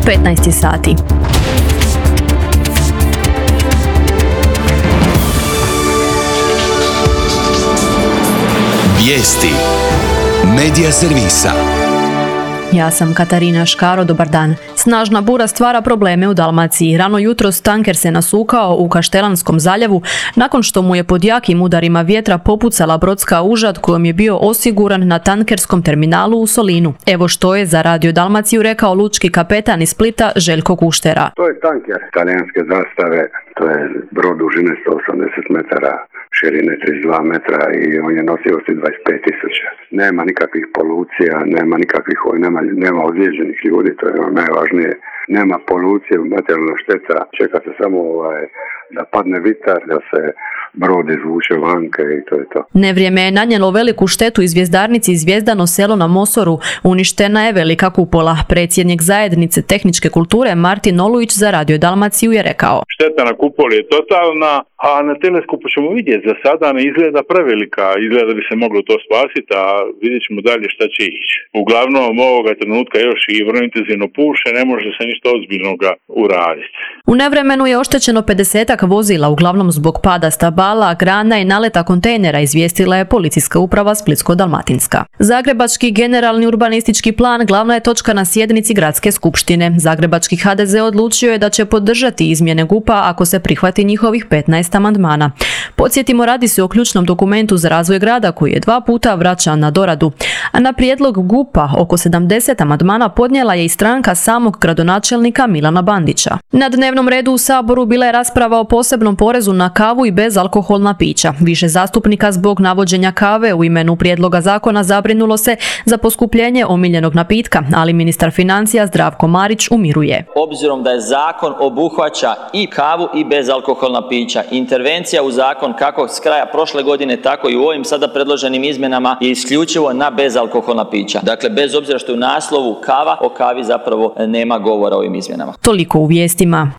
15 sati. Vijesti Medija servisa. Ja sam Katarina Škaro, dobar dan. Snažna bura stvara probleme u Dalmaciji. Rano jutros tanker se nasukao u Kaštelanskom zaljevu nakon što mu je pod jakim udarima vjetra popucala brodska užad kojom je bio osiguran na tankerskom terminalu u Solinu. Evo što je za Radio Dalmaciju rekao lučki kapetan iz Splita Željko Kuštera. To je tanker talijanske zastave, to je brod dužine 180 metara, širine 32 metra i on je nosivosti 25.000. Nema nikakvih polucija, nema ozlijeđenih ljudi, to je najvažnije. Nema polucije, materijalna šteta, čeka se samo da padne vitar, da se brod izvuče vanke i to je to. Nevrijeme je nanijelo veliku štetu i zvjezdarnici Zvijezdano selo na Mosoru. Uništena je velika kupola. Predsjednik zajednice tehničke kulture Martin Olujić za Radio Dalmaciju je rekao: Šteta na kupoli je totalna, a na teleskopu ćemo vidjeti. Za sada ne izgleda prevelika, izgleda da bi se moglo to spasiti, a vidjet ćemo dalje šta će ići. Uglavnom ovoga trenutka još i vrlo intenzivno puše, ne može se ništa ozbiljnoga uraditi. U nevremenu je oštećeno 50-ak vozila, uglavnom zbog pada stabala, grana i naleta kontejnera, izvijestila je Policijska uprava Splitsko-dalmatinska. Zagrebački generalni urbanistički plan glavna je točka na sjednici gradske skupštine. Zagrebački HDZ odlučio je da će podržati izmjene GUP-a ako se prihvati njihovih 15 amandmana. Podsjetimo, radi se o ključnom dokumentu za razvoj grada koji je 2 puta vraćan na doradu. A na prijedlog GUP-a oko 70 amandmana podnijela je i stranka samog gradonačelnika Milana Bandića. Na dnevnom redu u Saboru bila je rasprava o posebnom porezu na kavu i bezalkoholna pića. Više zastupnika zbog navođenja kave u imenu prijedloga zakona zabrinulo se za poskupljenje omiljenog napitka, ali ministar financija Zdravko Marić umiruje. Obzirom da je zakon obuhvaća i kavu i bezalkoholna pića, intervencija u zakon kako s kraja prošle godine, tako i u ovim sada predloženim izmjenama je isključivo na bezalkoholna pića. Dakle, bez obzira što je u naslovu kava, o kavi zapravo nema govora o ovim izmjenama. Toliko u vijestima.